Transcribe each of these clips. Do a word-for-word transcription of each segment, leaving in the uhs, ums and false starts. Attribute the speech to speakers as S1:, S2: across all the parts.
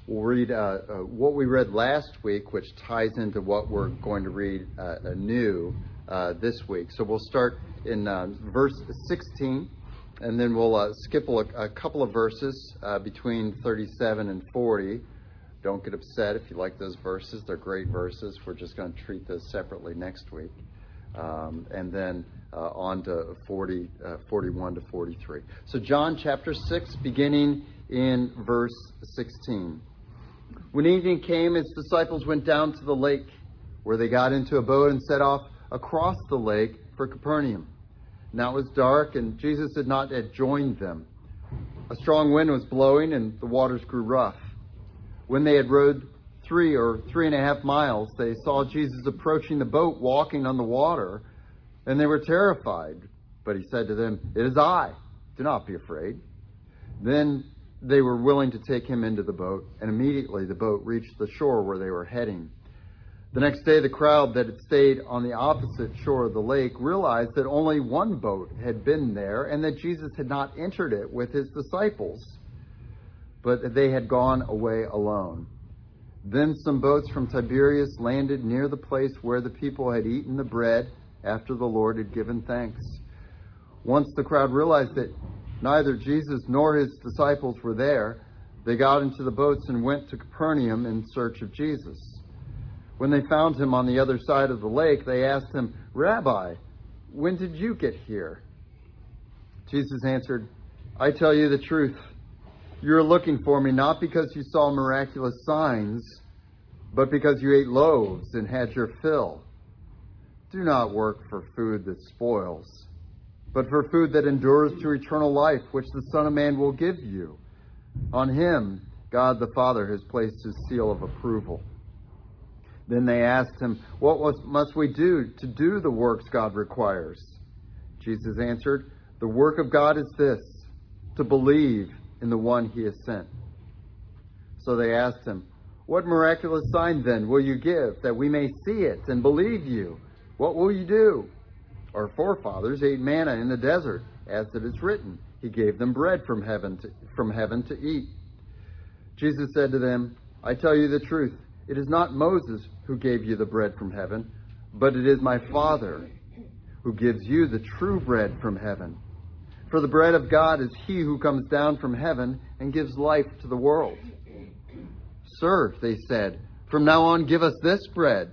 S1: We'll read uh, uh, what we read last week, which ties into what we're going to read uh, anew uh, this week. So we'll start in uh, verse sixteen, and then we'll uh, skip a, a couple of verses uh, between thirty-seven and forty. Don't get upset if you like those verses. They're great verses. We're just going to treat those separately next week. Um, and then uh, on to forty, uh, forty-one to forty-three. So John chapter six, beginning in verse sixteen. When evening came, his disciples went down to the lake, where they got into a boat and set off across the lake for Capernaum. Now it was dark, and Jesus had not yet joined them. A strong wind was blowing, and the waters grew rough. When they had rowed three or three and a half miles, they saw Jesus approaching the boat, walking on the water, and they were terrified. But he said to them, "It is I. Do not be afraid." Then they were willing to take him into the boat, and immediately the boat reached the shore where they were heading. The next day, the crowd that had stayed on the opposite shore of the lake realized that only one boat had been there, and that Jesus had not entered it with his disciples, but they had gone away alone. Then some boats from Tiberias landed near the place where the people had eaten the bread after the Lord had given thanks. Once the crowd realized that neither Jesus nor his disciples were there, they got into the boats and went to Capernaum in search of Jesus. When they found him on the other side of the lake, they asked him, "Rabbi, when did you get here?" Jesus answered, "I tell you the truth. You are looking for me not because you saw miraculous signs, but because you ate loaves and had your fill. Do not work for food that spoils, but for food that endures to eternal life, which the Son of Man will give you. On him, God the Father has placed his seal of approval." Then they asked him, "What must we do to do the works God requires?" Jesus answered, "The work of God is this, to believe in the one he has sent." So they asked him, "What miraculous sign then will you give, that we may see it and believe you? What will you do? Our forefathers ate manna in the desert, as it is written, he gave them bread from heaven to, from heaven to eat." Jesus said to them, "I tell you the truth. It is not Moses who gave you the bread from heaven, but it is my Father who gives you the true bread from heaven. For the bread of God is he who comes down from heaven and gives life to the world." "Sir," they said, "from now on give us this bread."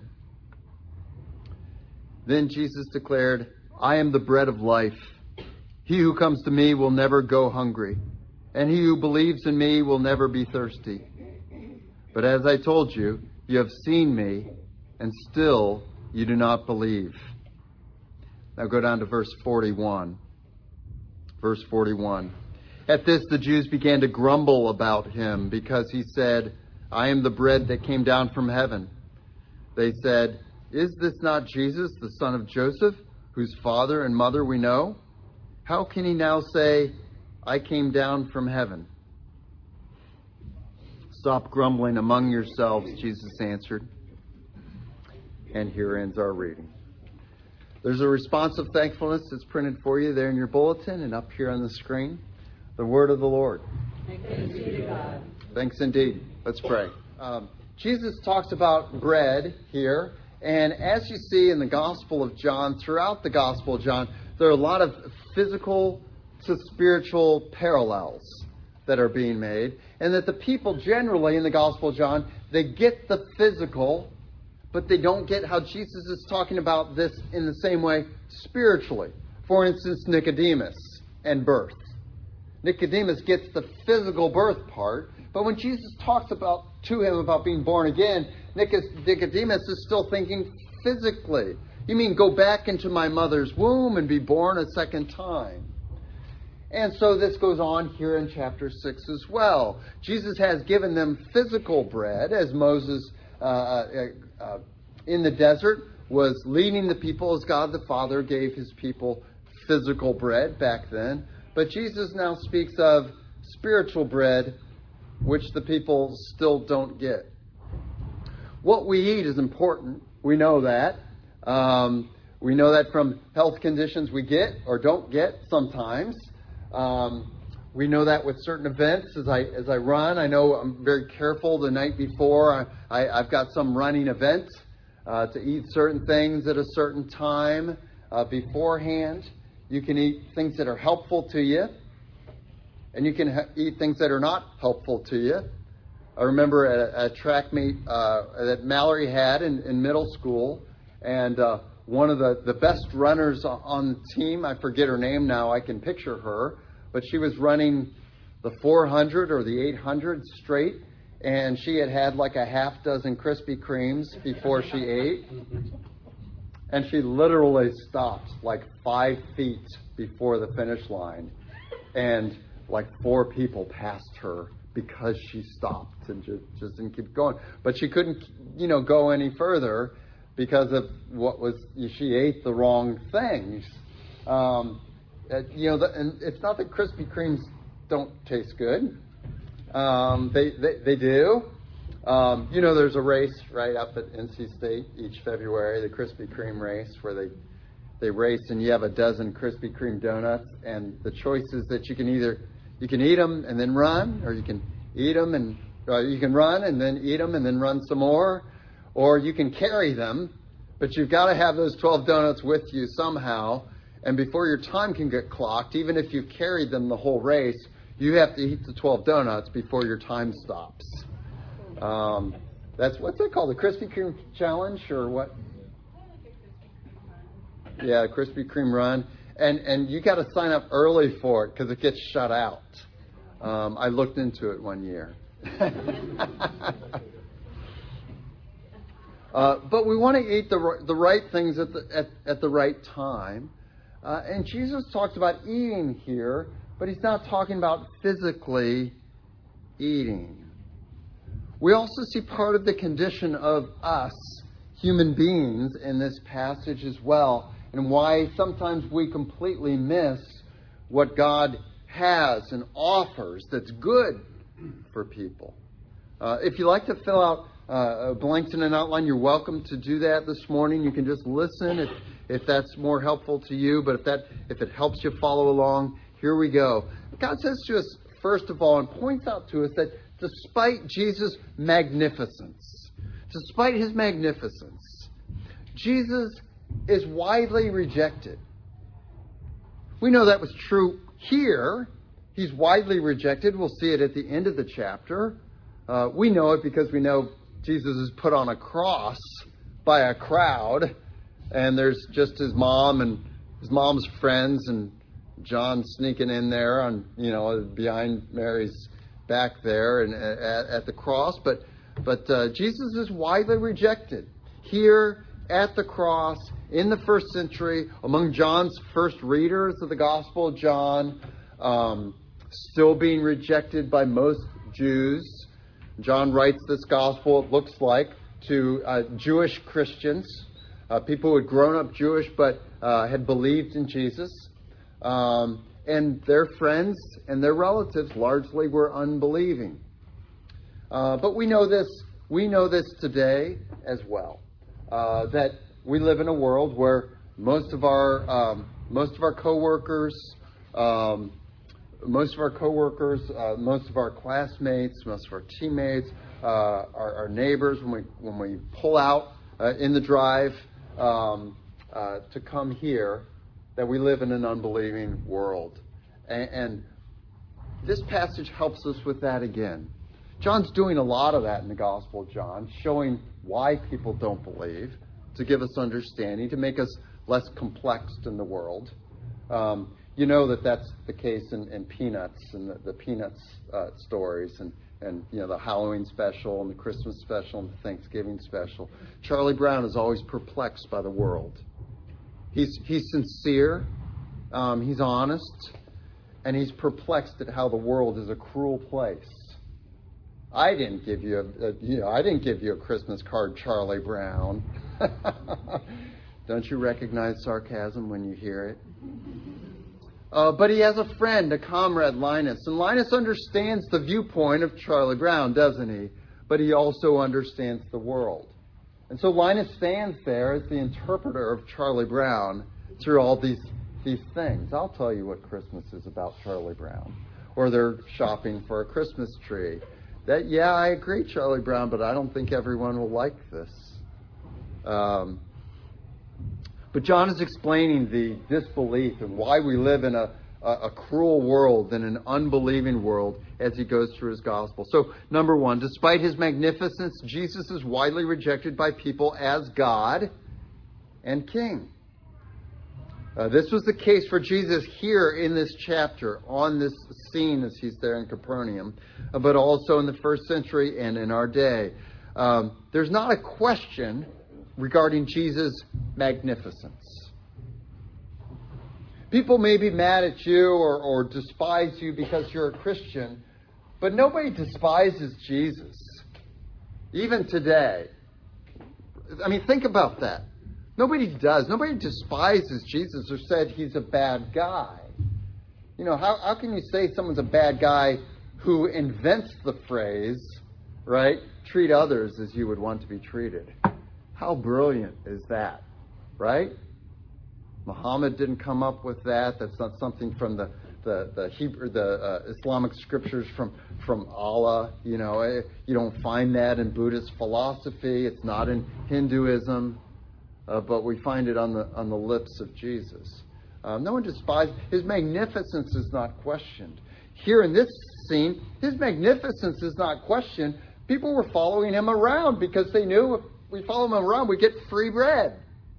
S1: Then Jesus declared, "I am the bread of life. He who comes to me will never go hungry, and he who believes in me will never be thirsty. But as I told you, you have seen me, and still you do not believe." Now go down to verse forty-one. Verse forty-one. At this the Jews began to grumble about him, because he said, "I am the bread that came down from heaven." They said, "Is this not Jesus, the son of Joseph, whose father and mother we know? How can he now say, 'I came down from heaven'?" "Stop grumbling among yourselves," Jesus answered. And here ends our reading. There's a response of thankfulness that's printed for you there in your bulletin and up here on the screen. The word of the Lord.
S2: Thanks be to God.
S1: Thanks indeed. Let's pray. Um, Jesus talks about bread here. And as you see in the Gospel of John, throughout the Gospel of John, there are a lot of physical to spiritual parallels that are being made. And that the people generally in the Gospel of John, they get the physical, but they don't get how Jesus is talking about this in the same way spiritually. For instance, Nicodemus and birth. Nicodemus gets the physical birth part, but when Jesus talks about to him about being born again, Nicodemus is still thinking physically. You mean go back into my mother's womb and be born a second time? And so this goes on here in chapter six as well. Jesus has given them physical bread, as Moses uh, uh, uh, in the desert was leading the people as God the Father gave his people physical bread back then. But Jesus now speaks of spiritual bread, which the people still don't get. What we eat is important. We know that. Um, we know that from health conditions we get or don't get sometimes. Um, we know that with certain events as I as I run. I know I'm very careful the night before. I, I, I've got some running event uh, to eat certain things at a certain time uh, beforehand. You can eat things that are helpful to you, and you can ha- eat things that are not helpful to you. I remember a, a track meet uh, that Mallory had in, in middle school, and uh, one of the, the best runners on the team, I forget her name now, I can picture her, but she was running the four hundred or the eight hundred straight, and she had had like a half dozen Krispy Kremes before she ate, and she literally stopped like five feet before the finish line, and like four people passed her because she stopped and just, just didn't keep going. But she couldn't, you know, go any further because of what was, she ate the wrong things. Um, you know, the, and it's not that Krispy Kremes don't taste good. Um, they, they, they do. Um, you know, there's a race right up at N C State each February, the Krispy Kreme race, where they, they race and you have a dozen Krispy Kreme donuts, and the choice is that you can either You can eat them and then run, or you can eat them and uh, you can run and then eat them and then run some more, or you can carry them, but you've got to have those twelve donuts with you somehow. And before your time can get clocked, even if you've carried them the whole race, you have to eat the twelve donuts before your time stops. Um, that's what's that called? The Krispy Kreme challenge or what? Yeah, Krispy Kreme run. And and you got to sign up early for it because it gets shut out. Um, I looked into it one year. uh, but we want to eat the the right things at the at, at the right time. Uh, and Jesus talks about eating here, but he's not talking about physically eating. We also see part of the condition of us, human beings, in this passage as well, and why sometimes we completely miss what God has and offers that's good for people. Uh, if you like to fill out uh, blanks in an outline, you're welcome to do that this morning. You can just listen if, if that's more helpful to you, but if that if it helps you follow along, here we go. God says to us, first of all, and points out to us that despite Jesus' magnificence, despite his magnificence, Jesus is widely rejected. We know that was true here. He's widely rejected. We'll see it at the end of the chapter. Uh, we know it because we know Jesus is put on a cross by a crowd, and there's just his mom and his mom's friends and John sneaking in there on, you know, behind Mary's back there and at, at the cross. But but uh, Jesus is widely rejected here at the cross in the first century among John's first readers of the Gospel of John, um, still being rejected by most Jews. John writes this gospel, it looks like, to uh, Jewish Christians, uh, people who had grown up Jewish but uh, had believed in Jesus. Um, and their friends and their relatives largely were unbelieving. Uh, but we know this, we know this today as well, uh, that we live in a world where most of our um, most of our coworkers, um, most of our coworkers, uh, most of our classmates, most of our teammates, uh, our, our neighbors, when we when we pull out uh, in the drive um, uh, to come here, that we live in an unbelieving world. And, and this passage helps us with that again. John's doing a lot of that in the Gospel of John, showing why people don't believe, to give us understanding, to make us less complex in the world. Um, you know that that's the case in, in Peanuts and the, the Peanuts uh, stories and, and you know the Halloween special and the Christmas special and the Thanksgiving special. Charlie Brown is always perplexed by the world. He's he's sincere, um, he's honest, and he's perplexed at how the world is a cruel place. I didn't give you a, a you know I didn't give you a Christmas card, Charlie Brown. Don't you recognize sarcasm when you hear it? Uh, but he has a friend, a comrade, Linus, and Linus understands the viewpoint of Charlie Brown, doesn't he? But he also understands the world. And so Linus stands there as the interpreter of Charlie Brown through all these, these things. I'll tell you what Christmas is about Charlie Brown. or they're shopping for a Christmas tree. That, yeah, I agree, Charlie Brown, but I don't think everyone will like this. Um, but John is explaining the disbelief and why we live in a, a, a cruel world and an unbelieving world as he goes through his gospel. So, number one, despite his magnificence, Jesus is widely rejected by people as God and King. Uh, this was the case for Jesus here in this chapter, on this scene as he's there in Capernaum, uh, but also in the first century and in our day. Um, there's not a question regarding Jesus' magnificence. People may be mad at you or, or despise you because you're a Christian, but nobody despises Jesus, even today. I mean, think about that. Nobody does. Nobody despises Jesus or said he's a bad guy. You know, how, how can you say someone's a bad guy who invents the phrase, right, treat others as you would want to be treated? How brilliant is that, right? Muhammad didn't come up with that. That's not something from the the the Hebrew, the uh, Islamic scriptures from from Allah. You know, you don't find that in Buddhist philosophy. It's not in Hinduism. Uh, but we find it on the on the lips of Jesus. Um, no one despises. His magnificence is not questioned. Here in this scene, his magnificence is not questioned. People were following him around because they knew if we follow him around, we get free bread.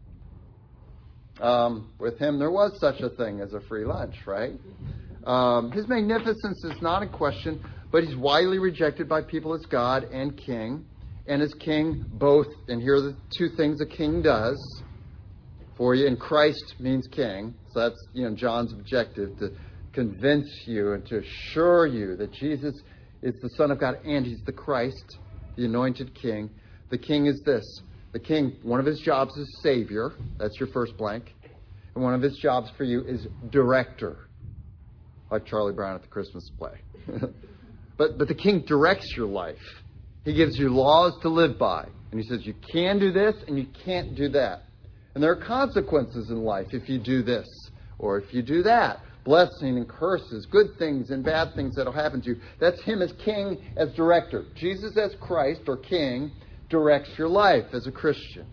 S1: Um, with him, there was such a thing as a free lunch, right? Um, his magnificence is not in question, but he's widely rejected by people as God and King. And as king, both, and here are the two things a king does for you, and Christ means king. So that's, you know, John's objective, to convince you and to assure you that Jesus is the Son of God and he's the Christ, the anointed king. The king is this. The king, one of his jobs is savior. That's your first blank. And one of his jobs for you is director, like Charlie Brown at the Christmas play. but, but the king directs your life. He gives you laws to live by. And he says you can do this and you can't do that. And there are consequences in life if you do this or if you do that. Blessing and curses, good things and bad things that will happen to you. That's him as king, as director. Jesus as Christ or king directs your life as a Christian.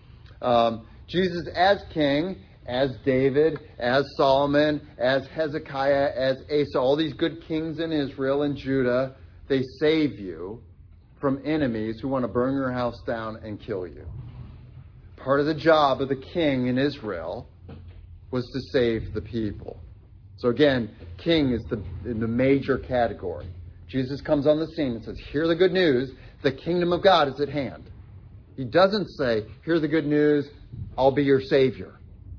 S1: Um, Jesus as king, as David, as Solomon, as Hezekiah, as Asa, all these good kings in Israel and Judah, they save you from enemies who want to burn your house down and kill you. Part of the job of the king in Israel was to save the people. So again, king is the, in the major category. Jesus comes on the scene and says, hear the good news, the kingdom of God is at hand. He doesn't say, hear the good news, I'll be your savior.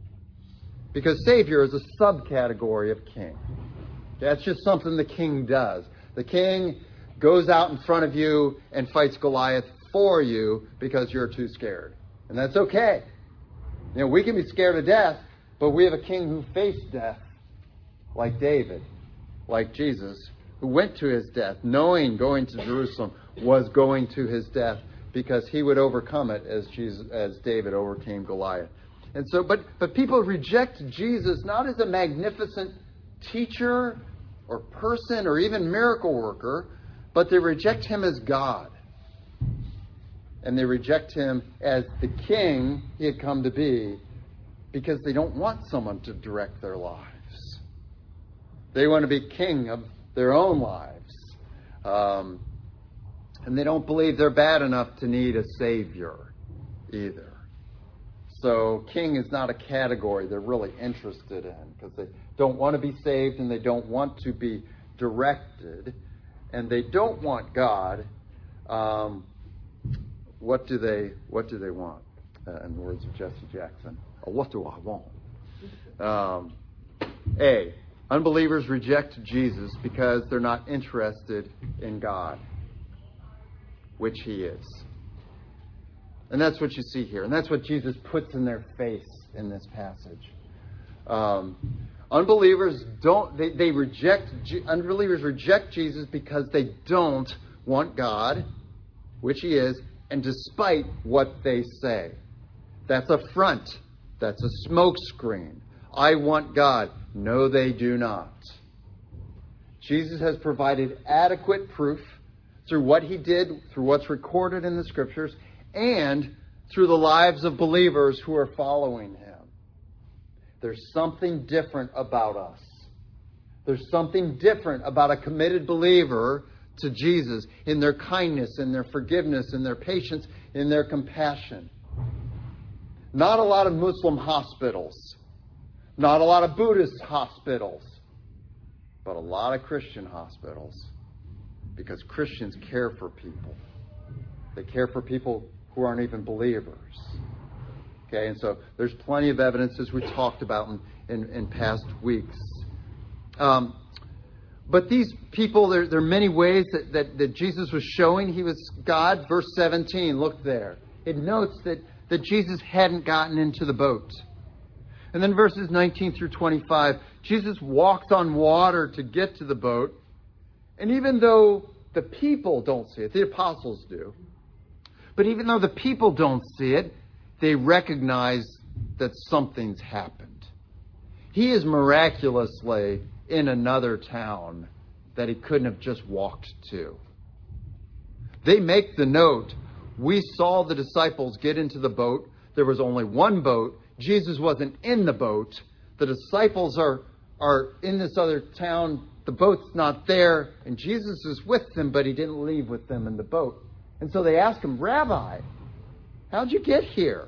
S1: Because savior is a subcategory of king. That's just something the king does. The king goes out in front of you and fights Goliath for you because you're too scared. And that's okay. You know, we can be scared to death, but we have a king who faced death, like David, like Jesus, who went to his death, knowing going to Jerusalem was going to his death because he would overcome it as Jesus, as David overcame Goliath. And so, but, but people reject Jesus not as a magnificent teacher or person or even miracle worker, but they reject him as God. And they reject him as the king he had come to be because they don't want someone to direct their lives. They want to be king of their own lives. Um, and they don't believe they're bad enough to need a savior either. So king is not a category they're really interested in because they don't want to be saved and they don't want to be directed. And they don't want God. Um, what do they What do they want? Uh, in the words of Jesse Jackson, oh, what do I want? Um, A, unbelievers reject Jesus because they're not interested in God, which he is. And that's what you see here. And that's what Jesus puts in their face in this passage. Um, unbelievers don't, they, they reject, unbelievers reject Jesus because they don't want God, which he is, and despite what they say. That's a front. That's a smokescreen. I want God. No, they do not. Jesus has provided adequate proof through what he did, through what's recorded in the scriptures, and through the lives of believers who are following him. There's something different about us. There's something different about a committed believer to Jesus in their kindness, in their forgiveness, in their patience, in their compassion. Not a lot of Muslim hospitals. Not a lot of Buddhist hospitals. But a lot of Christian hospitals. Because Christians care for people. They care for people who aren't even believers. Okay, and so there's plenty of evidence, as we talked about in, in, in past weeks. Um, but these people, there, there are many ways that, that, that Jesus was showing he was God. Verse seventeen, look there. It notes that, that Jesus hadn't gotten into the boat. And then verses nineteen through twenty-five, Jesus walks on water to get to the boat. And even though the people don't see it, the apostles do, but even though the people don't see it, they recognize that something's happened. He is miraculously in another town that he couldn't have just walked to. They make the note, we saw the disciples get into the boat. There was only one boat. Jesus wasn't in the boat. The disciples are, are in this other town. The boat's not there. And Jesus is with them, but he didn't leave with them in the boat. And so they ask him, Rabbi, how'd you get here?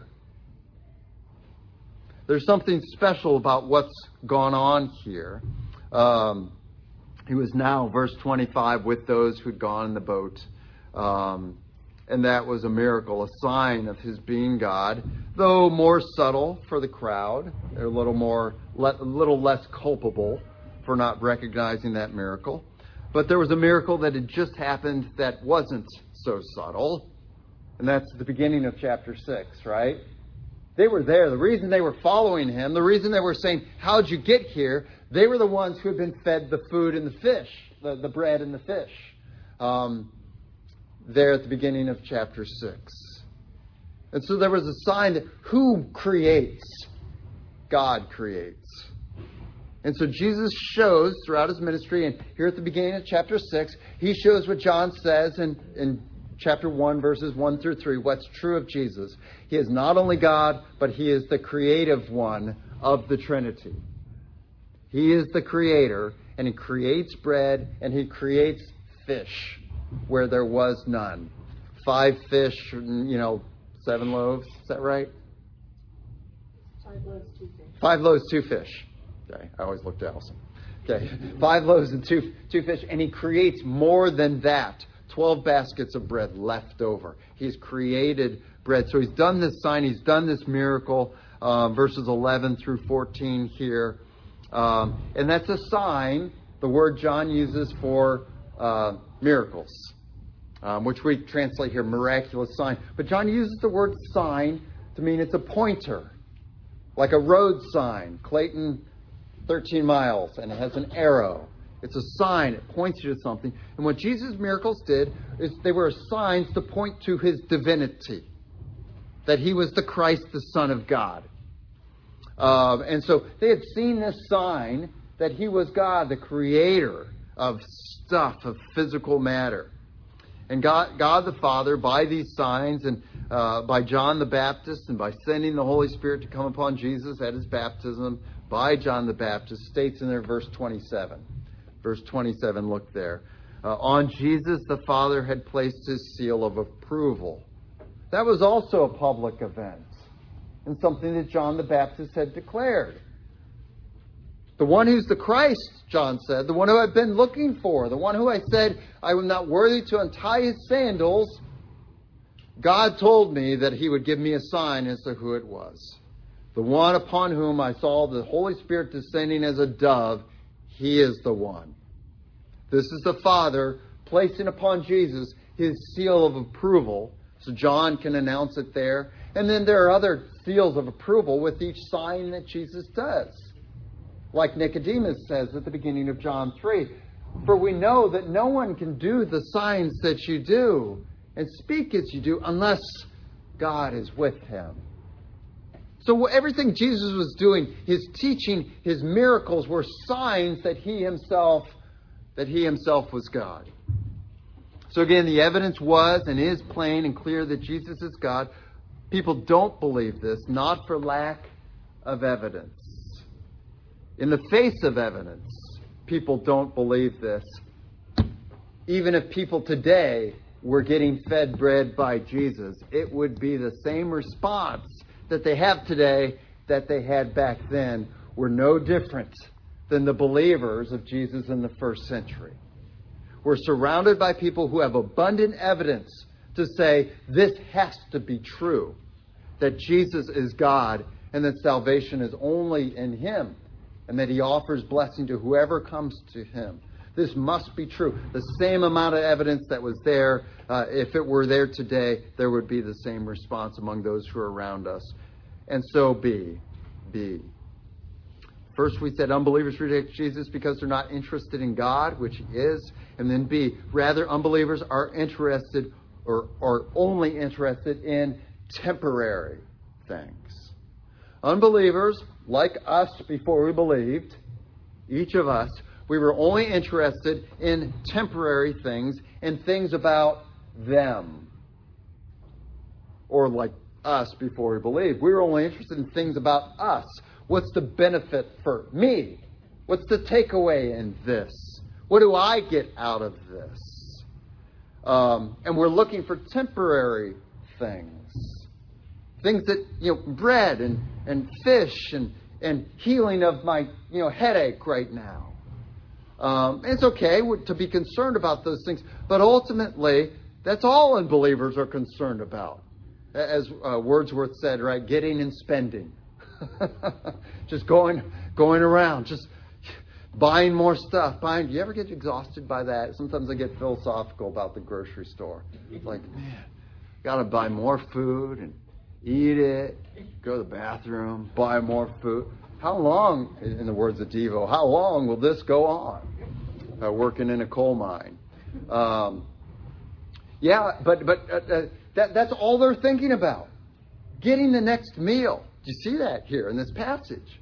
S1: There's something special about what's gone on here. Um, he was now, verse twenty-five, with those who'd gone in the boat. Um, and that was a miracle, a sign of his being God, though more subtle for the crowd. They're a little more, a little less culpable for not recognizing that miracle. But there was a miracle that had just happened that wasn't so subtle. And that's the beginning of chapter six, right? They were there. The reason they were following him, the reason they were saying, how'd you get here? They were the ones who had been fed the food and the fish, the, the bread and the fish. Um, there at the beginning of chapter six. And so there was a sign that who creates? God creates. And so Jesus shows throughout his ministry, and here at the beginning of chapter six, he shows what John says in, in chapter one, verses one through three, what's true of Jesus. He is not only God, but he is the creative one of the Trinity. He is the creator, and he creates bread, and he creates fish where there was none. Five fish, you know, seven loaves. Is that right?
S2: Five loaves, two fish.
S1: Five loaves, two fish. Okay, I always look to Allison. Okay, five loaves and two two fish, and he creates more than that. Twelve baskets of bread left over. He's created bread. So he's done this sign. He's done this miracle. Uh, verses eleven through fourteen here. Um, and that's a sign, the word John uses for uh, miracles, um, which we translate here, miraculous sign. But John uses the word sign to mean it's a pointer, like a road sign. Clayton, thirteen miles, and it has an arrow. It's a sign. It points you to something. And what Jesus' miracles did is they were signs to point to his divinity, that he was the Christ, the Son of God. Uh, and so they had seen this sign that he was God, the creator of stuff, of physical matter. And God, God the Father, by these signs and uh, by John the Baptist and by sending the Holy Spirit to come upon Jesus at his baptism by John the Baptist, states in there verse twenty-seven. Verse twenty-seven, look there. Uh, on Jesus, the Father had placed his seal of approval. That was also a public event and something that John the Baptist had declared. The one who's the Christ, John said, the one who I've been looking for, the one who I said I am not worthy to untie his sandals, God told me that he would give me a sign as to who it was. The one upon whom I saw the Holy Spirit descending as a dove, he is the one. This is the Father placing upon Jesus his seal of approval, so John can announce it there. And then there are other seals of approval with each sign that Jesus does. Like Nicodemus says at the beginning of John three, for we know that no one can do the signs that you do and speak as you do unless God is with him. So everything Jesus was doing, his teaching, his miracles were signs that he himself that he himself was God. So again, the evidence was and is plain and clear that Jesus is God. People don't believe this, not for lack of evidence. In the face of evidence, people don't believe this. Even if people today were getting fed bread by Jesus, it would be the same response that they have today that they had back then. We're no different than the believers of Jesus in the first century. We're surrounded by people who have abundant evidence to say this has to be true, that Jesus is God and that salvation is only in him and that he offers blessing to whoever comes to him. This must be true. The same amount of evidence that was there, uh, if it were there today, there would be the same response among those who are around us. And so be, be. First, we said unbelievers reject Jesus because they're not interested in God, which he is. And then B, rather, unbelievers are interested or are only interested in temporary things. Unbelievers, like us before we believed, each of us, we were only interested in temporary things and things about them. Or like us before we believed, we were only interested in things about us. What's the benefit for me? What's the takeaway in this? What do I get out of this? Um, and we're looking for temporary things. Things that, you know, bread and, and fish and, and healing of my, you know, headache right now. Um, it's okay to be concerned about those things, but ultimately, that's all unbelievers are concerned about. As uh, Wordsworth said, right? Getting and spending. Just going, going around, just buying more stuff. Buying. Do you ever get exhausted by that? Sometimes I get philosophical about the grocery store. It's like, man, got to buy more food and eat it, go to the bathroom, buy more food. How long, in the words of Devo, how long will this go on? Uh, working in a coal mine. Um, yeah, but but uh, uh, that that's all they're thinking about. Getting the next meal. Do you see that here in this passage?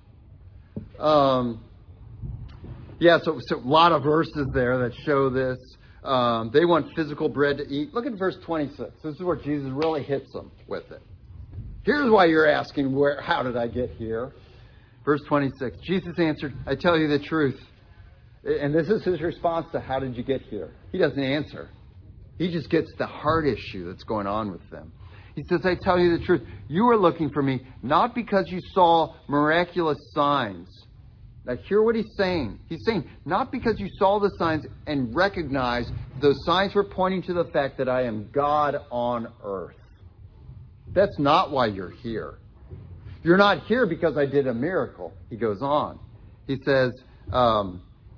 S1: Um, yeah, so, so a lot of verses there that show this. Um, they want physical bread to eat. Look at verse twenty-six. This is where Jesus really hits them with it. Here's why you're asking, where? How did I get here? Verse twenty-six. Jesus answered, I tell you the truth. And this is his response to how did you get here? He doesn't answer. He just gets the heart issue that's going on with them. He says, I tell you the truth. You are looking for me, not because you saw miraculous signs. Now, hear what he's saying. He's saying, not because you saw the signs and recognized those signs were pointing to the fact that I am God on earth. That's not why you're here. You're not here because I did a miracle. He goes on. He says, um,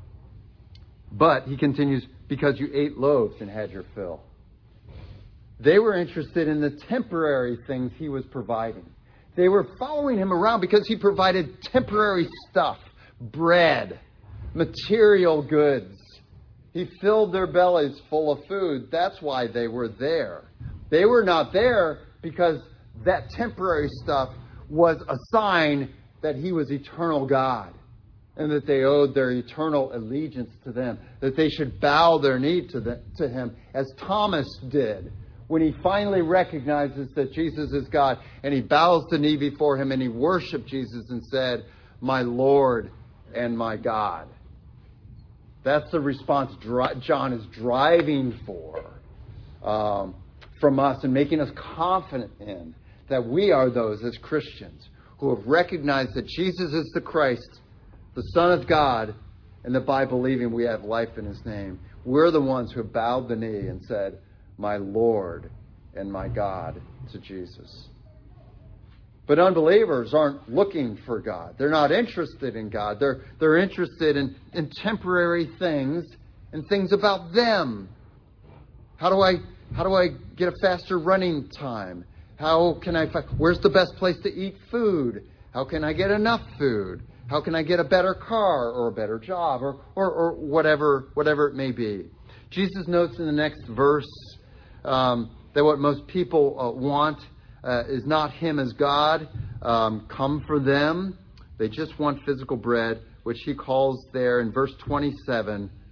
S1: but, he continues, because you ate loaves and had your fill. They were interested in the temporary things he was providing. They were following him around because he provided temporary stuff, bread, material goods. He filled their bellies full of food. That's why they were there. They were not there because that temporary stuff was a sign that he was eternal God and that they owed their eternal allegiance to them, that they should bow their knee to, the, to him, as Thomas did when he finally recognizes that Jesus is God, and he bows the knee before him and he worshiped Jesus and said, my Lord and my God. That's the response John is driving for um, from us and making us confident in, that we are those as Christians who have recognized that Jesus is the Christ, the Son of God, and that by believing we have life in his name. We're the ones who have bowed the knee and said, my Lord and my God, to Jesus. But unbelievers aren't looking for God. They're not interested in God. They're, they're interested in, in temporary things and things about them. How do I, how do I get a faster running time? How can I find, where's the best place to eat food? How can I get enough food? How can I get a better car or a better job or, or, or whatever, whatever it may be? Jesus notes in the next verse um, that what most people uh, want uh, is not him as God, um, come for them. They just want physical bread, which he calls there in verse twenty-seven,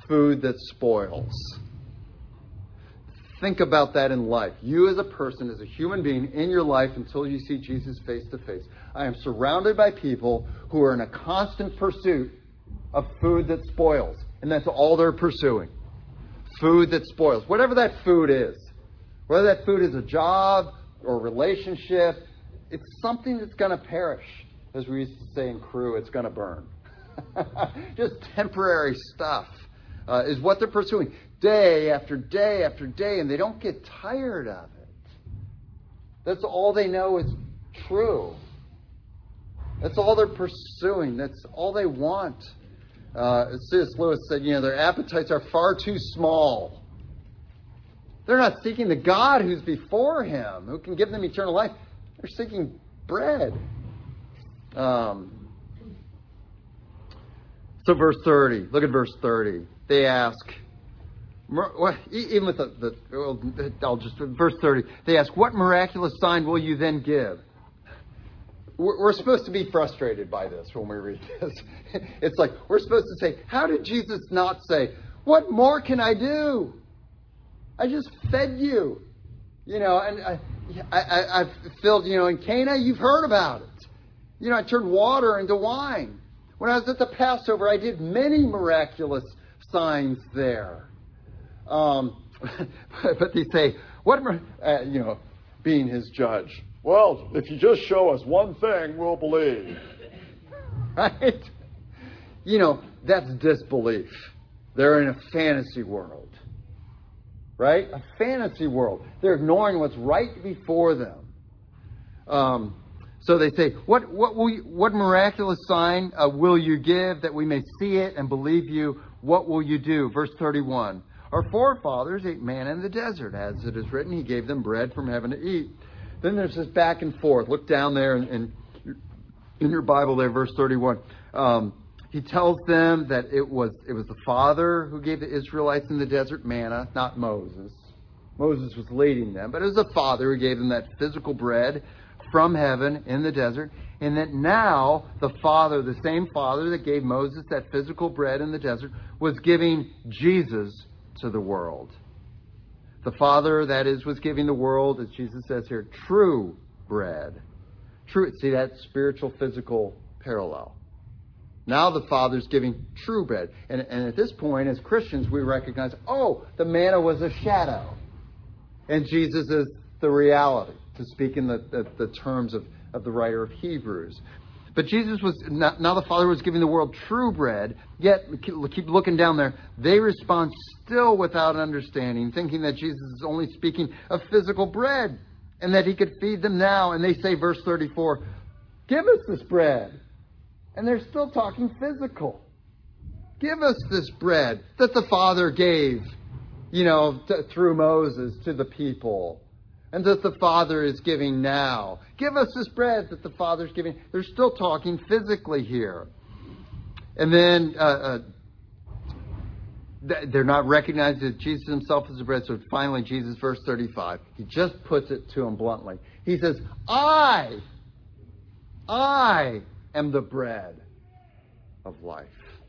S1: food that spoils. Think about that in life. You as a person, as a human being in your life until you see Jesus face to face. I am surrounded by people who are in a constant pursuit of food that spoils. And that's all they're pursuing. Food that spoils. Whatever that food is. Whether that food is a job or a relationship, it's something that's going to perish. As we used to say in Crew, it's going to burn. Just temporary stuff uh, is what they're pursuing. Day after day after day, and they don't get tired of it. That's all they know is true. That's all they're pursuing. That's all they want. Uh, C S Lewis said, you know, their appetites are far too small. They're not seeking the God who's before him, who can give them eternal life. They're seeking bread. Um, so verse thirty, look at verse thirty. They ask, even with the, the well, I'll just, verse thirty, they ask, what miraculous sign will you then give? We're, we're supposed to be frustrated by this when we read this. It's like, we're supposed to say, how did Jesus not say, what more can I do? I just fed you. You know, and I, I, I've filled, you know, in Cana, you've heard about it. You know, I turned water into wine. When I was at the Passover, I did many miraculous signs there. Um, but they say, what, uh, you know, being his judge. Well, if you just show us one thing, we'll believe. Right? You know, that's disbelief. They're in a fantasy world. Right? A fantasy world. They're ignoring what's right before them. Um, so they say, what what will you, what miraculous sign uh, will you give that we may see it and believe you? What will you do? Verse thirty-one. Our forefathers ate manna in the desert. As it is written, he gave them bread from heaven to eat. Then there's this back and forth. Look down there in, in, in your Bible there, verse thirty-one. Um, he tells them that it was it was the Father who gave the Israelites in the desert manna, not Moses. Moses was leading them, but it was the Father who gave them that physical bread from heaven in the desert. And that now the Father, the same Father that gave Moses that physical bread in the desert, was giving Jesus to the world. The Father, that is, was giving the world, as Jesus says here, true bread. True. See that spiritual, physical parallel. Now the Father's giving true bread. And, and at this point, as Christians, we recognize, oh, the manna was a shadow. And Jesus is the reality, to speak in the, the, the terms of, of the writer of Hebrews. But Jesus was, now the Father was giving the world true bread, yet, keep looking down there, they respond still without understanding, thinking that Jesus is only speaking of physical bread, and that he could feed them now. And they say, verse thirty-four, give us this bread. And they're still talking physical. Give us this bread that the Father gave, you know, to, through Moses to the people. And that the Father is giving now. Give us this bread that the Father's giving. They're still talking physically here. And then uh, uh, they're not recognizing that Jesus himself is the bread. So finally, Jesus, verse thirty-five, he just puts it to them bluntly. He says, I, I am the bread of life.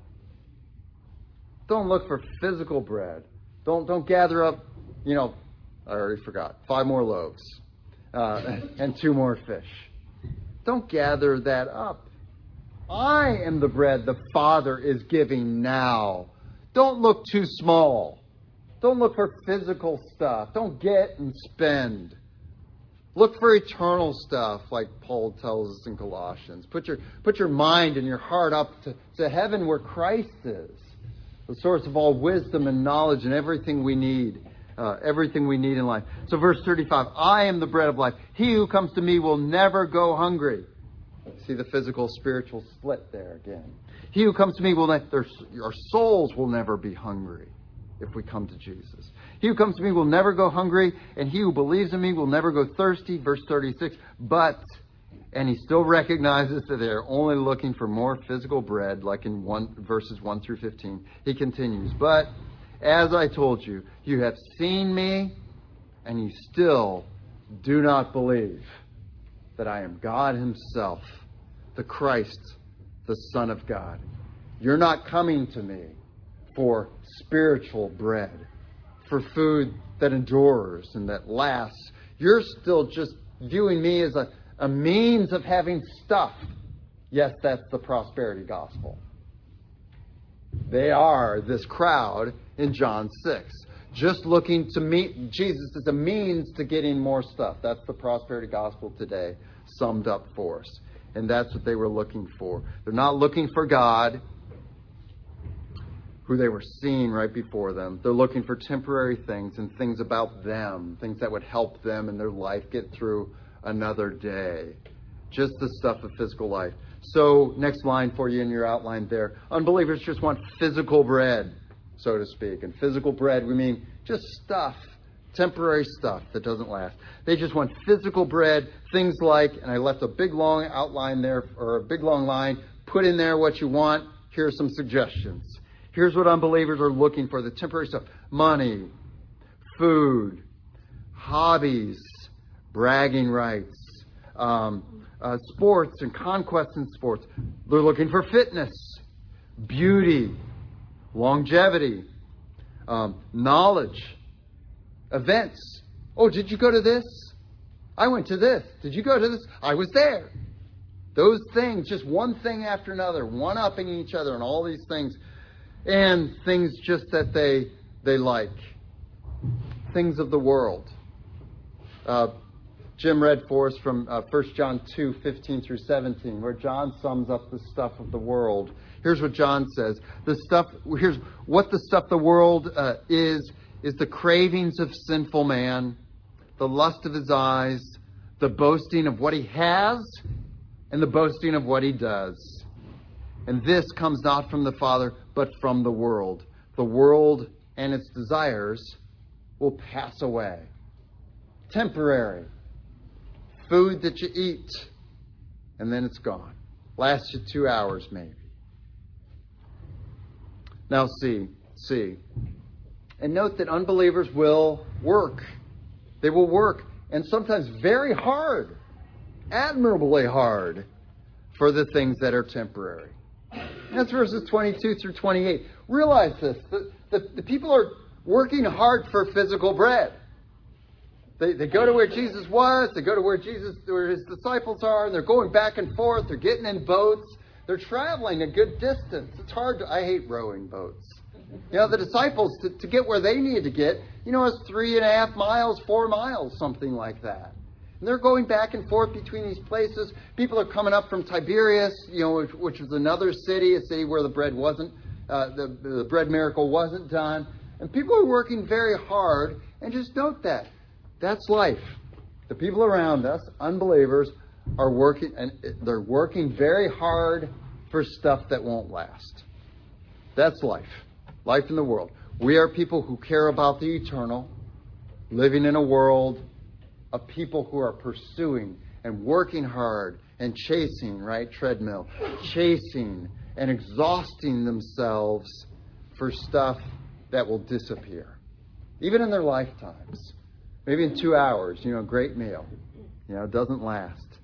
S1: Don't look for physical bread. Don't, don't gather up, you know, I already forgot. Five more loaves uh, and two more fish. Don't gather that up. I am the bread the Father is giving now. Don't look too small. Don't look for physical stuff. Don't get and spend. Look for eternal stuff, like Paul tells us in Colossians. Put your, put your mind and your heart up to, to heaven where Christ is, the source of all wisdom and knowledge and everything we need. Uh, everything we need in life. So verse thirty-five, I am the bread of life. He who comes to me will never go hungry. See the physical, spiritual split there again. He who comes to me will not, their, our souls will never be hungry if we come to Jesus. He who comes to me will never go hungry, and he who believes in me will never go thirsty. Verse thirty-six, but, and he still recognizes that they're only looking for more physical bread, like in one verses one through fifteen. He continues, but as I told you, you have seen me, and you still do not believe that I am God himself, the Christ, the Son of God. You're not coming to me for spiritual bread, for food that endures and that lasts. You're still just viewing me as a, a means of having stuff. Yes, that's the prosperity gospel. They are this crowd in John six, just looking to meet Jesus as a means to getting more stuff. That's the prosperity gospel today, summed up for us. And that's what they were looking for. They're not looking for God, who they were seeing right before them. They're looking for temporary things and things about them, things that would help them in their life get through another day. Just the stuff of physical life. So, next line for you in your outline there. Unbelievers just want physical bread, so to speak. And physical bread, we mean just stuff, temporary stuff that doesn't last. They just want physical bread, things like, and I left a big long outline there, or a big long line, put in there what you want. Here are some suggestions. Here's what unbelievers are looking for, the temporary stuff. Money, food, hobbies, bragging rights, um, uh, sports and conquests in sports. They're looking for fitness, beauty, longevity, um, knowledge, events. Oh, did you go to this? I went to this. Did you go to this? I was there. Those things, just one thing after another, one-upping each other and all these things. And things just that they they like. Things of the world. Uh, Jim read for us from uh, First John two, fifteen through seventeen, where John sums up the stuff of the world. Here's what John says. The stuff, here's what the stuff the world uh, is, is the cravings of sinful man, the lust of his eyes, the boasting of what he has, and the boasting of what he does. And this comes not from the Father, but from the world. The world and its desires will pass away. Temporary. Food that you eat, and then it's gone. Lasts you two hours maybe. Now see, see. And note that unbelievers will work. They will work, and sometimes very hard, admirably hard, for the things that are temporary. That's verses twenty-two through twenty-eight. Realize this. The, the, the people are working hard for physical bread. They, they go to where Jesus was. They go to where Jesus, where his disciples are, and they're going back and forth. They're getting in boats. They're traveling a good distance. It's hard to, I hate rowing boats. You know, the disciples, to, to get where they needed to get, you know, it's three and a half miles, four miles, something like that. And they're going back and forth between these places. People are coming up from Tiberias, you know, which, which was another city, a city where the bread wasn't, uh, the, the bread miracle wasn't done. And people are working very hard. And just note that. That's life. The people around us, unbelievers, are working, and they're working very hard for stuff that won't last. That's life. Life in the world. We are people who care about the eternal, living in a world of people who are pursuing and working hard and chasing, right? Treadmill. Chasing and exhausting themselves for stuff that will disappear. Even in their lifetimes. Maybe in two hours, you know, great meal. You know, it doesn't last.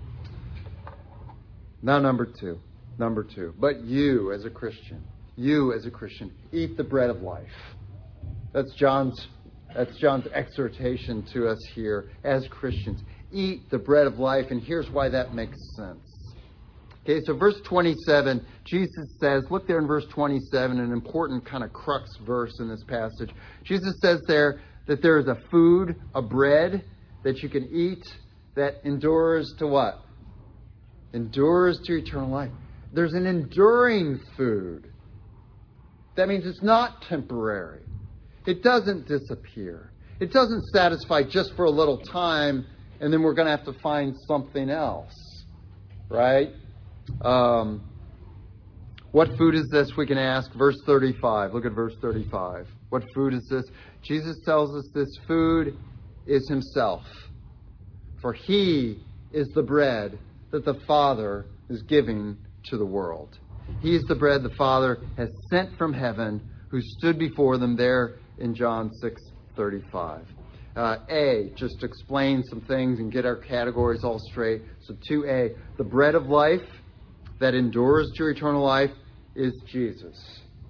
S1: Now, number two. Number two. But you, as a Christian, you, as a Christian, eat the bread of life. That's John's, that's John's exhortation to us here as Christians. Eat the bread of life, and here's why that makes sense. Okay, so verse twenty-seven, Jesus says, look there in verse twenty-seven, an important kind of crux verse in this passage. Jesus says there, that there is a food, a bread that you can eat that endures to what? Endures to eternal life. There's an enduring food. That means it's not temporary. It doesn't disappear. It doesn't satisfy just for a little time and then we're going to have to find something else. Right? Um, what food is this, we can ask? Verse thirty-five. Look at verse thirty-five. What food is this? Jesus tells us this food is himself. For he is the bread that the Father is giving to the world. He is the bread the Father has sent from heaven, who stood before them there in John six thirty-five. Uh, A, just to explain some things and get our categories all straight. So two A, the bread of life that endures to eternal life is Jesus.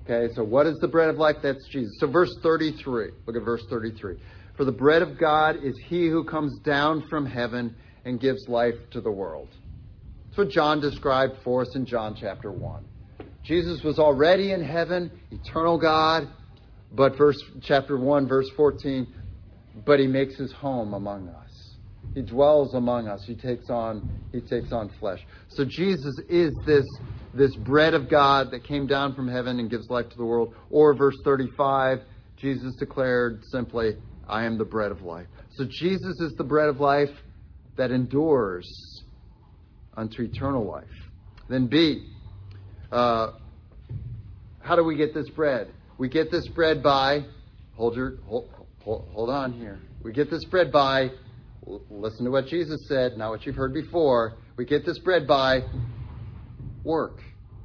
S1: Okay, so what is the bread of life? That's Jesus. So verse thirty-three. Look at verse thirty-three. For the bread of God is he who comes down from heaven and gives life to the world. That's what John described for us in John chapter one. Jesus was already in heaven, eternal God, but verse chapter one, verse fourteen, but he makes his home among us. He dwells among us. He takes on, he takes on flesh. So Jesus is this, this bread of God that came down from heaven and gives life to the world. Or verse thirty-five, Jesus declared simply, I am the bread of life. So Jesus is the bread of life that endures unto eternal life. Then B, uh, how do we get this bread? We get this bread by, hold your, hold, hold, hold on here. We get this bread by, listen to what Jesus said, not what you've heard before. We get this bread by work.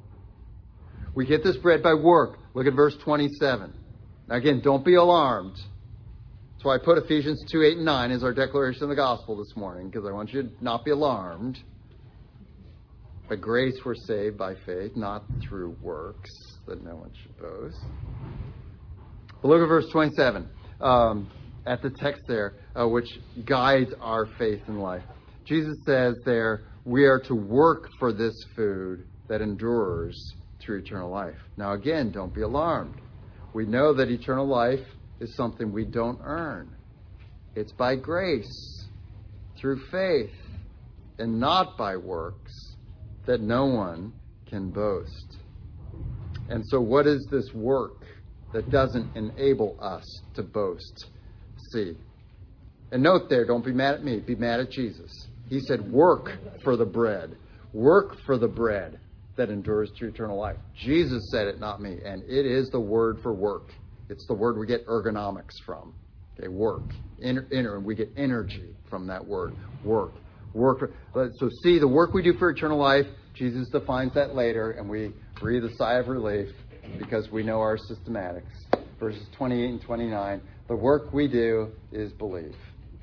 S1: We get this bread by work. Look at verse twenty-seven. Now again, don't be alarmed. That's why I put Ephesians two, eight, and nine as our declaration of the gospel this morning, because I want you to not be alarmed. By grace we're saved by faith, not through works, that no one should boast. But look at verse twenty-seven, um, at the text there, uh, which guides our faith in life. Jesus says there, we are to work for this food that endures through eternal life. Now again, don't be alarmed. We know that eternal life is something we don't earn. It's by grace, through faith, and not by works, that no one can boast. And so what is this work that doesn't enable us to boast? See. And note there, don't be mad at me, be mad at Jesus. He said, work for the bread. Work for the bread that endures to eternal life. Jesus said it, not me. And it is the word for work. It's the word we get ergonomics from. Okay, work. Inner, inner, and we get energy from that word. Work. Work. So see, the work we do for eternal life, Jesus defines that later, and we breathe a sigh of relief because we know our systematics. Verses twenty-eight and twenty-nine, the work we do is believe.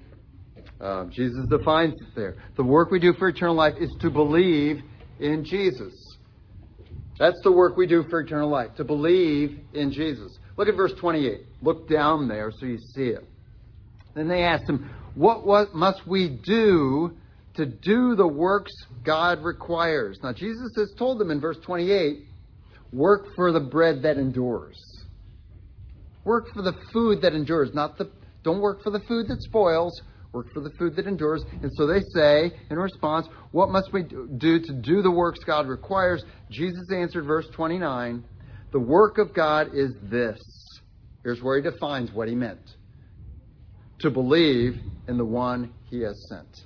S1: Um, Jesus defines it there. The work we do for eternal life is to believe in Jesus. That's the work we do for eternal life, to believe in Jesus. Look at verse twenty-eight. Look down there so you see it. Then they asked him, what, what must we do to do the works God requires? Now, Jesus has told them in verse twenty-eight, work for the bread that endures. Work for the food that endures, not the, don't work for the food that spoils, work for the food that endures. And so they say, in response, what must we do to do the works God requires? Jesus answered, verse twenty-nine, the work of God is this. Here's where he defines what he meant. To believe in the one he has sent.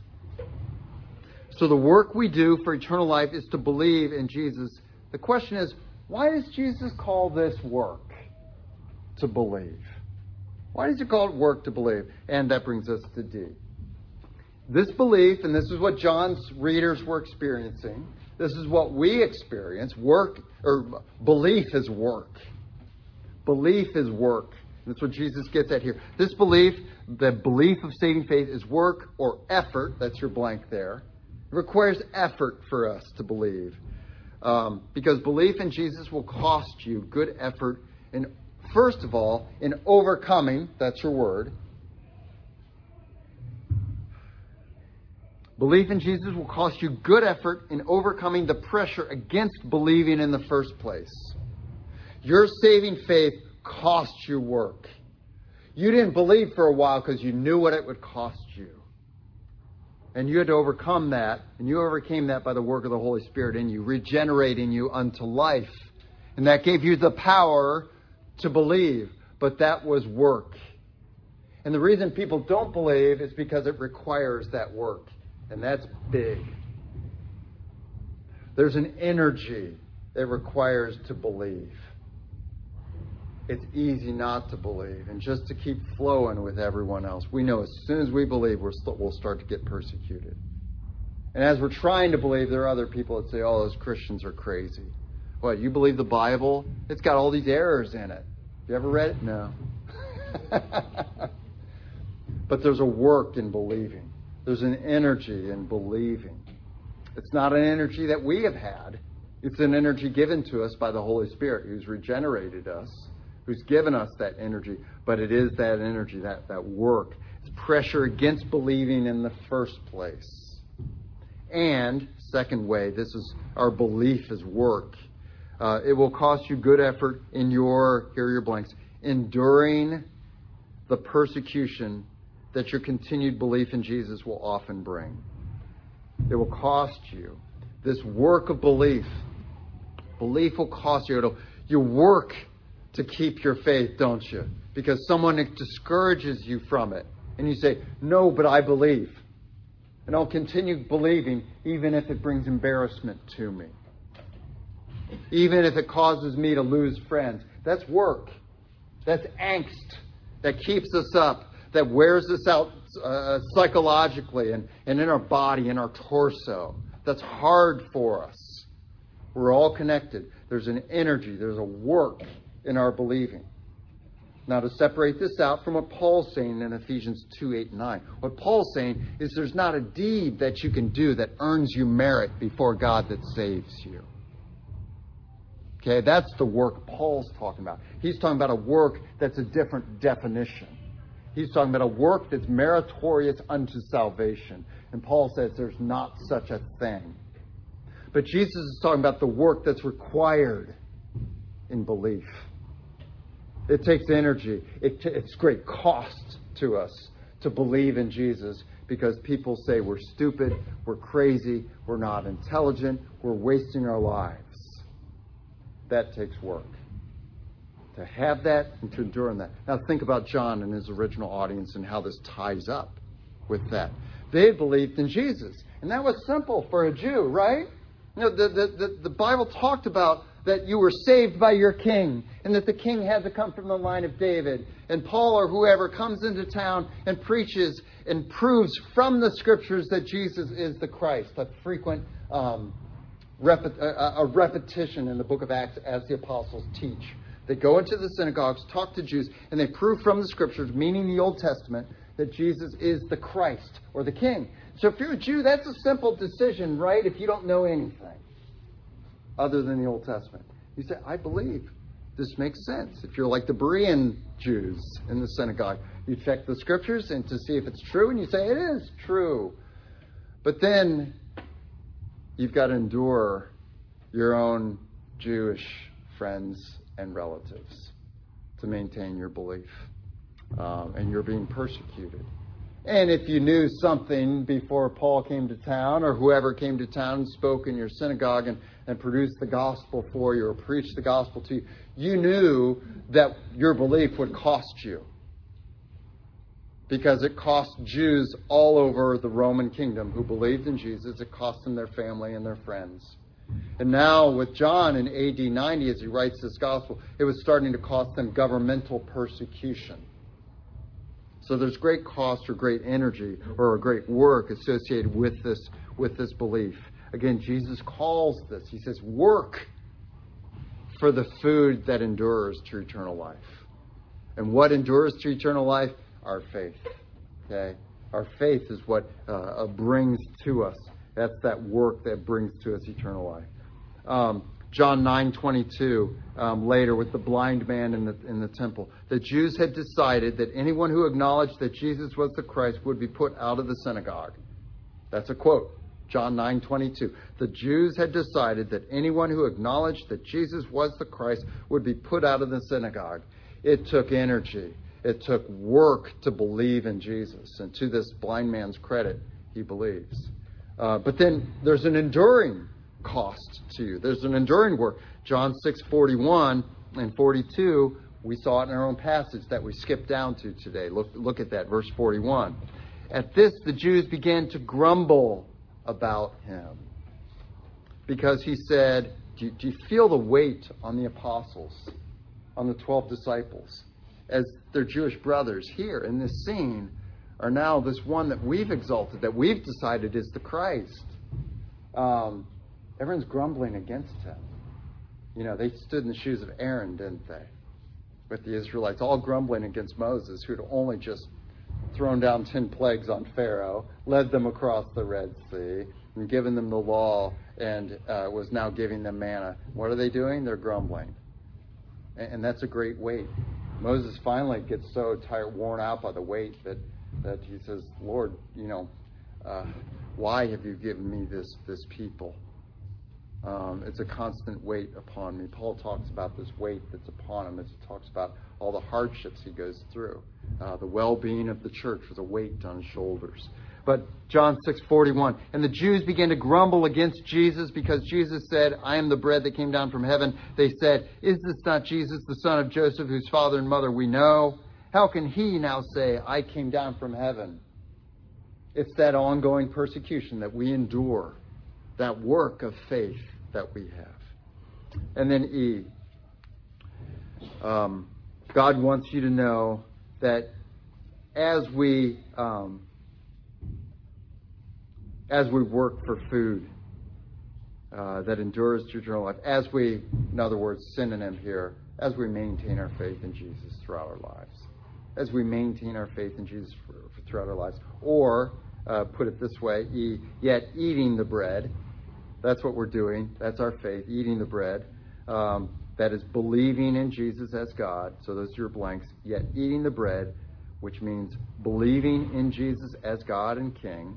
S1: So the work we do for eternal life is to believe in Jesus. The question is, why does Jesus call this work? To believe. Why does he call it work to believe? And that brings us to D. This belief, and this is what John's readers were experiencing. This is what we experience. Work, or belief is work. Belief is work. That's what Jesus gets at here. This belief, the belief of saving faith, is work or effort. That's your blank there. It requires effort for us to believe. Um, because belief in Jesus will cost you good effort in, first of all, in overcoming, that's your word. Belief in Jesus will cost you good effort in overcoming the pressure against believing in the first place. Your saving faith cost you work. You didn't believe for a while because you knew what it would cost you. And you had to overcome that, and you overcame that by the work of the Holy Spirit in you, regenerating you unto life. And that gave you the power to believe, but that was work. And the reason people don't believe is because it requires that work. And that's big. There's an energy it requires to believe. It's easy not to believe and just to keep flowing with everyone else. We know as soon as we believe, we're st- we'll start to get persecuted. And as we're trying to believe, there are other people that say, oh, those Christians are crazy. What, you believe the Bible? It's got all these errors in it. You ever read it? No. But there's a work in believing. There's an energy in believing. It's not an energy that we have had. It's an energy given to us by the Holy Spirit, who's regenerated us, who's given us that energy. But it is that energy, that, that work. It's pressure against believing in the first place. And, second way, this is our belief is work. Uh, it will cost you good effort in your, here are your blanks, enduring the persecution that your continued belief in Jesus will often bring. It will cost you. This work of belief, belief will cost you. It'll, you work to keep your faith, don't you? Because someone discourages you from it. And you say, no, but I believe. And I'll continue believing even if it brings embarrassment to me. Even if it causes me to lose friends. That's work. That's angst that keeps us up, that wears us out uh, psychologically and, and in our body, in our torso. That's hard for us. We're all connected. There's an energy, there's a work in our believing. Now, to separate this out from what Paul's saying in Ephesians two, eight, and nine. What Paul's saying is there's not a deed that you can do that earns you merit before God that saves you. Okay, that's the work Paul's talking about. He's talking about a work that's a different definition. He's talking about a work that's meritorious unto salvation. And Paul says there's not such a thing. But Jesus is talking about the work that's required in belief. It takes energy. It t- it's great cost to us to believe in Jesus because people say we're stupid, we're crazy, we're not intelligent, we're wasting our lives. That takes work. To have that and to endure in that. Now think about John and his original audience and how this ties up with that. They believed in Jesus. And that was simple for a Jew, right? You know, the, the, the, the Bible talked about that you were saved by your king and that the king had to come from the line of David. And Paul or whoever comes into town and preaches and proves from the scriptures that Jesus is the Christ. A frequent um, rep- a, a repetition in the book of Acts as the apostles teach. They go into the synagogues, talk to Jews, and they prove from the scriptures, meaning the Old Testament, that Jesus is the Christ or the king. So if you're a Jew, that's a simple decision, right? If you don't know anything other than the Old Testament. You say, I believe. This makes sense. If you're like the Berean Jews in the synagogue, you check the scriptures and to see if it's true, and you say, it is true. But then you've got to endure your own Jewish friends and relatives to maintain your belief. Um, and you're being persecuted. And if you knew something before Paul came to town or whoever came to town and spoke in your synagogue and, and produced the gospel for you or preached the gospel to you, you knew that your belief would cost you. Because it cost Jews all over the Roman kingdom who believed in Jesus. It cost them their family and their friends. And now with John in A D ninety, as he writes this gospel, it was starting to cost them governmental persecution. So there's great cost or great energy or a great work associated with this, with this belief. Again, Jesus calls this. He says, work for the food that endures to eternal life. And what endures to eternal life? Our faith. Okay? Our faith is what uh, brings to us. That's that work that brings to us eternal life. Um, John nine twenty-two, um, later with the blind man in the in the temple. The Jews had decided that anyone who acknowledged that Jesus was the Christ would be put out of the synagogue. That's a quote. John nine twenty-two. The Jews had decided that anyone who acknowledged that Jesus was the Christ would be put out of the synagogue. It took energy. It took work to believe in Jesus. And to this blind man's credit, he believes. Uh, but then there's an enduring cost to you. There's an enduring work. John six forty-one and forty-two, we saw it in our own passage that we skipped down to today. Look, look at that, verse forty-one. At this, the Jews began to grumble about him because he said, do you, do you feel the weight on the apostles, on the twelve disciples, as their Jewish brothers here in this scene are now this one that we've exalted, that we've decided is the Christ. Um, everyone's grumbling against him. You know, they stood in the shoes of Aaron, didn't they? With the Israelites, all grumbling against Moses, who'd only just thrown down ten plagues on Pharaoh, led them across the Red Sea, and given them the law, and uh, was now giving them manna. What are they doing? They're grumbling. And, and that's a great weight. Moses finally gets so tired, worn out by the weight that, that he says, Lord, you know, uh, why have you given me this, this people? Um, it's a constant weight upon me. Paul talks about this weight that's upon him as he talks about all the hardships he goes through. Uh, the well-being of the church was a weight on his shoulders. But John six forty-one, and the Jews began to grumble against Jesus because Jesus said, I am the bread that came down from heaven. They said, is this not Jesus, the son of Joseph, whose father and mother we know? How can he now say, I came down from heaven? It's that ongoing persecution that we endure, that work of faith that we have. And then E, um, God wants you to know that as we um, as we work for food uh, that endures to eternal life, as we, in other words, synonym here, as we maintain our faith in Jesus throughout our lives, as we maintain our faith in Jesus for, for throughout our lives, or uh, put it this way, e, yet eating the bread. That's what we're doing. That's our faith, eating the bread. Um, that is believing in Jesus as God. So those are your blanks. Yet eating the bread, which means believing in Jesus as God and King.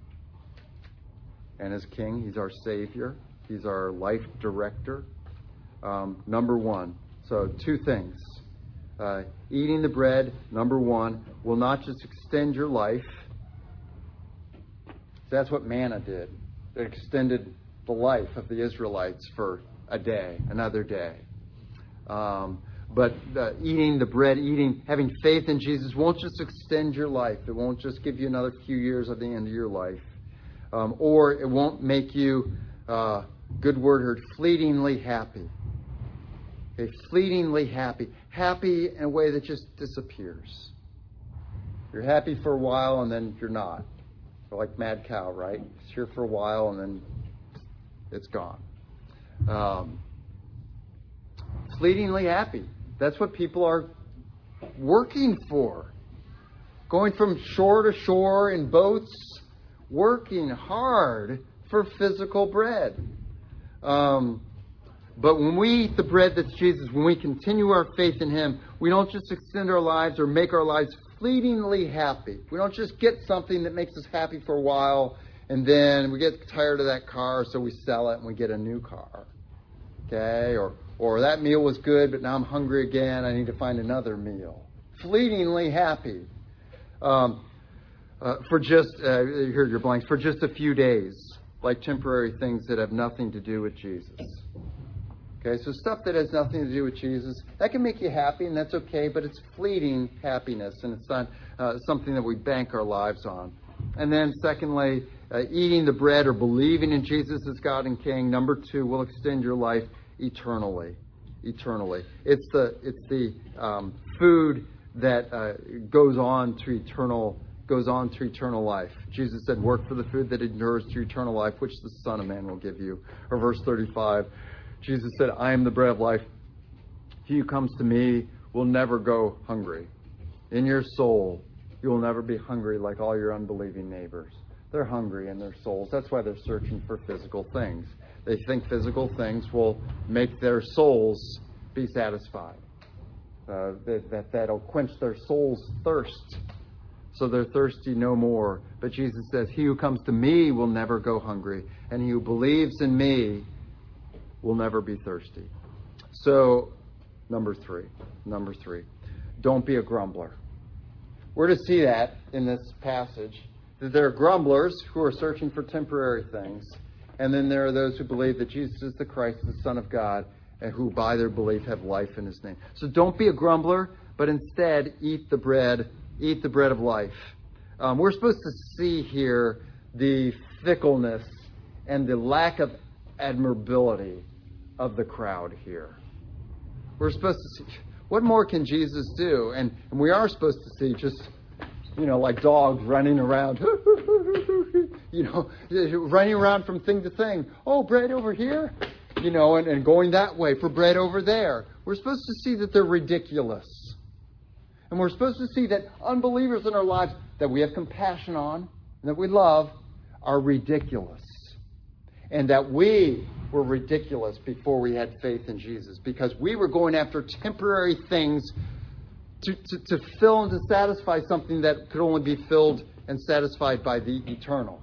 S1: And as King, he's our Savior. He's our life director. Um, number one. So two things. Uh, eating the bread, number one, will not just extend your life. So that's what manna did. It extended the life of the Israelites for a day, another day. Um, but uh, eating the bread, eating, having faith in Jesus won't just extend your life. It won't just give you another few years at the end of your life. Um, or it won't make you, uh, good word heard, fleetingly happy. Okay, fleetingly happy. Happy in a way that just disappears. You're happy for a while and then you're not. You're like mad cow, right? It's here for a while and then it's gone. Um, fleetingly happy. That's what people are working for. Going from shore to shore in boats, working hard for physical bread. Um, but when we eat the bread that's Jesus, when we continue our faith in him, we don't just extend our lives or make our lives fleetingly happy. We don't just get something that makes us happy for a while and then we get tired of that car, so we sell it and we get a new car. Okay? Or or that meal was good, but now I'm hungry again. I need to find another meal. Fleetingly happy. Um, uh, for just, uh, here's your blanks, for just a few days. Like temporary things that have nothing to do with Jesus. Okay? So stuff that has nothing to do with Jesus, that can make you happy, and that's okay, but it's fleeting happiness, and it's not uh, something that we bank our lives on. And then secondly, uh, eating the bread or believing in Jesus as God and King, number two, will extend your life eternally. Eternally. It's the it's the um, food that uh, goes on to eternal goes on to eternal life. Jesus said, work for the food that endures to eternal life, which the Son of Man will give you. Or verse thirty-five, Jesus said, I am the bread of life. He who comes to me will never go hungry. In your soul, you will never be hungry like all your unbelieving neighbors. They're hungry in their souls. That's why they're searching for physical things. They think physical things will make their souls be satisfied. Uh, that, that, that'll quench their soul's thirst. So they're thirsty no more. But Jesus says, he who comes to me will never go hungry. And he who believes in me will never be thirsty. So, number three. Number three. Don't be a grumbler. We're to see that in this passage, that there are grumblers who are searching for temporary things. And then there are those who believe that Jesus is the Christ, the Son of God, and who by their belief have life in his name. So don't be a grumbler, but instead eat the bread, eat the bread of life. Um, we're supposed to see here the fickleness and the lack of admirability of the crowd here. We're supposed to see, what more can Jesus do? And, and we are supposed to see just, you know, like dogs running around, you know, running around from thing to thing. Oh, bread over here, you know, and, and going that way for bread over there. We're supposed to see that they're ridiculous. And we're supposed to see that unbelievers in our lives that we have compassion on and that we love are ridiculous. And that we were ridiculous before we had faith in Jesus, because we were going after temporary things to, to, to fill and to satisfy something that could only be filled and satisfied by the eternal.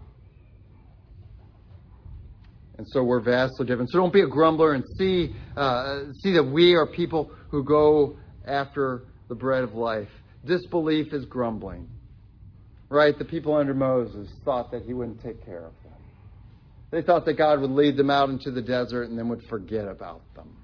S1: And so we're vastly different. So don't be a grumbler, and see, uh, see that we are people who go after the bread of life. Disbelief is grumbling. Right? The people under Moses thought that he wouldn't take care of them. They thought that God would lead them out into the desert and then would forget about them.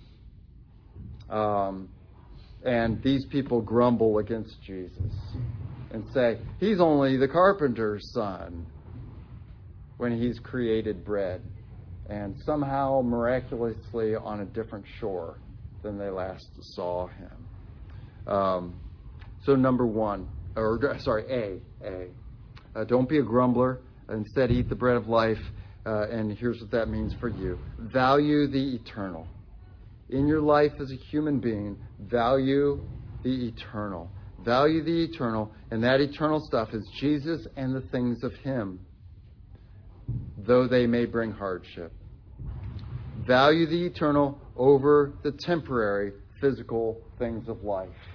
S1: Um, and these people grumble against Jesus and say, he's only the carpenter's son, when he's created bread, and somehow miraculously on a different shore than they last saw him. Um, so number one, or sorry, A, A, uh, don't be a grumbler. Instead, eat the bread of life. Uh, and here's what that means for you. Value the eternal. In your life as a human being, value the eternal. Value the eternal. And that eternal stuff is Jesus and the things of him, though they may bring hardship. Value the eternal over the temporary physical things of life.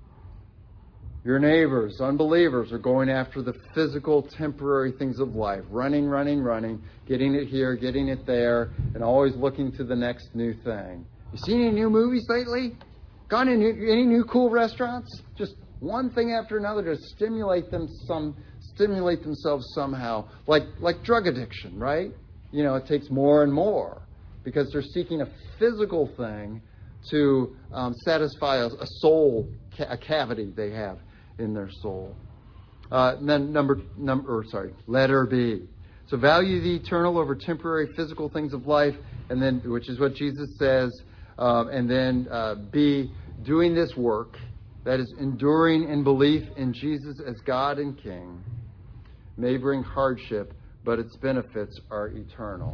S1: Your neighbors, unbelievers, are going after the physical, temporary things of life. Running, running, running, getting it here, getting it there, and always looking to the next new thing. You seen any new movies lately? Gone in any new cool restaurants? Just one thing after another to stimulate them some, stimulate themselves somehow. Like, like drug addiction, right? You know, it takes more and more because they're seeking a physical thing to um, satisfy a, a soul, a cavity they have in their soul. Uh, and then number, number, or sorry, letter B. So value the eternal over temporary physical things of life, and then, which is what Jesus says. Um, and then uh, B, doing this work, that is enduring in belief in Jesus as God and King, may bring hardship, but its benefits are eternal.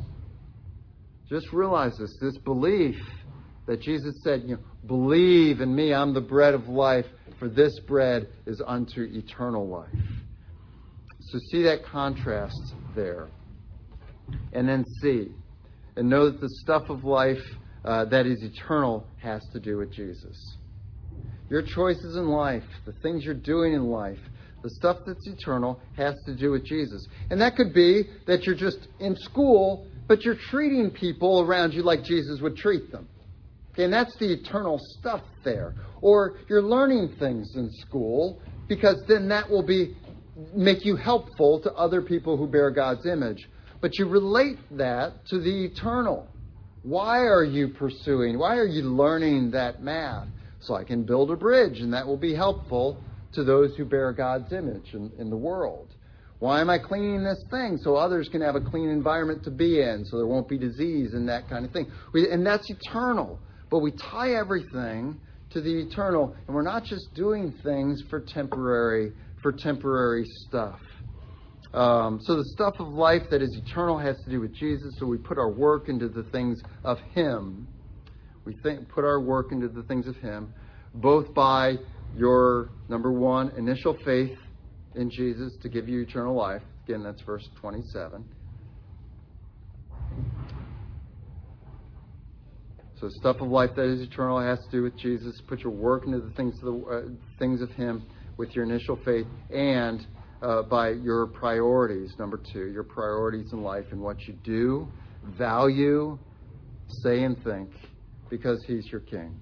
S1: Just realize this, this belief that Jesus said, you know, believe in me, I'm the bread of life, for this bread is unto eternal life. So see that contrast there. And then see, and know that the stuff of life uh, that is eternal has to do with Jesus. Your choices in life, the things you're doing in life, the stuff that's eternal has to do with Jesus. And that could be that you're just in school, but you're treating people around you like Jesus would treat them. Okay, and that's the eternal stuff there. Or you're learning things in school because then that will be make you helpful to other people who bear God's image. But you relate that to the eternal. Why are you pursuing, why are you learning that math? So I can build a bridge, and that will be helpful to those who bear God's image in, in the world. Why am I cleaning this thing? So others can have a clean environment to be in, so there won't be disease and that kind of thing. We, and that's eternal. But we tie everything to the eternal, and we're not just doing things for temporary, for temporary stuff. Um, so the stuff of life that is eternal has to do with Jesus. So we put our work into the things of Him. We think, put our work into the things of Him, both by your, number one, initial faith in Jesus to give you eternal life. Again, that's verse twenty-seven. So stuff of life that is eternal has to do with Jesus. Put your work into the things of, the, uh, things of Him with your initial faith, and uh, by your priorities, number two, your priorities in life and what you do, value, say, and think, because He's your King.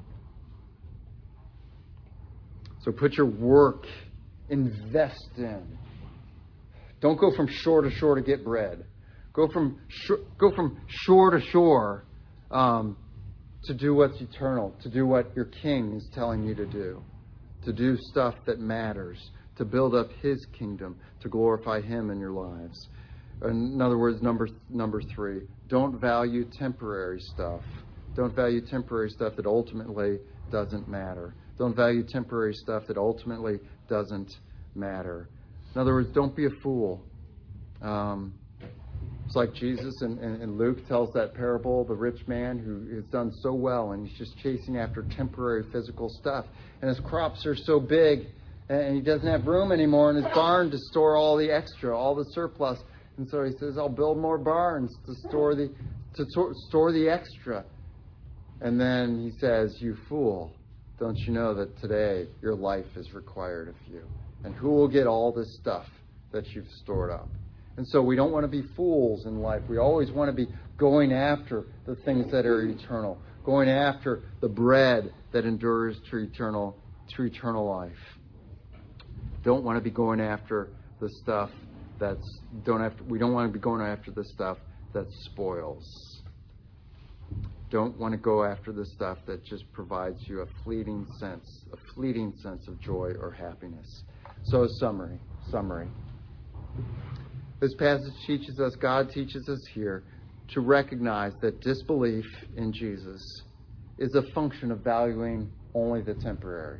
S1: So put your work, invest in. Don't go from shore to shore to get bread. Go from sh- go from shore to shore um, to do what's eternal, to do what your King is telling you to do, to do stuff that matters, to build up His kingdom, to glorify Him in your lives. In other words, number number three, don't value temporary stuff. Don't value temporary stuff that ultimately doesn't matter. Don't value temporary stuff that ultimately doesn't matter. In other words, don't be a fool. Um, it's like Jesus and, and, and Luke tells that parable, the rich man who has done so well and he's just chasing after temporary physical stuff. And his crops are so big and he doesn't have room anymore in his barn to store all the extra, all the surplus. And so he says, I'll build more barns to store the to to- store the extra. And then he says, you fool, don't you know that today your life is required of you? And who will get all this stuff that you've stored up? And so we don't want to be fools in life. We always want to be going after the things that are eternal, going after the bread that endures to eternal, to eternal life. Don't want to be going after the stuff that's don't have to, we don't want to be going after the stuff that spoils. Don't want to go after the stuff that just provides you a fleeting sense, a fleeting sense of joy or happiness. So a summary, summary. This passage teaches us, God teaches us here, to recognize that disbelief in Jesus is a function of valuing only the temporary.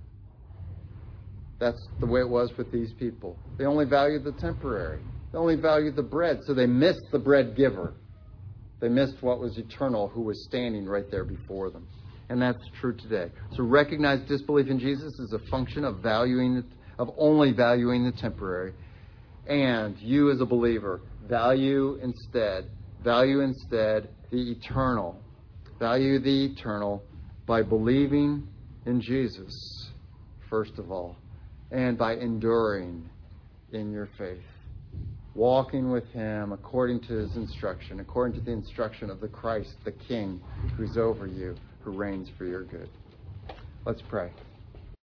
S1: That's the way it was with these people. They only valued the temporary. They only valued the bread, so they missed the bread giver. They missed what was eternal, who was standing right there before them. And that's true today. So recognize disbelief in Jesus is a function of valuing, of only valuing the temporary. And you as a believer, value instead, value instead the eternal. Value the eternal by believing in Jesus, first of all, and by enduring in your faith. Walking with him according to his instruction, according to the instruction of the Christ, the King, who's over you, who reigns for your good. Let's pray.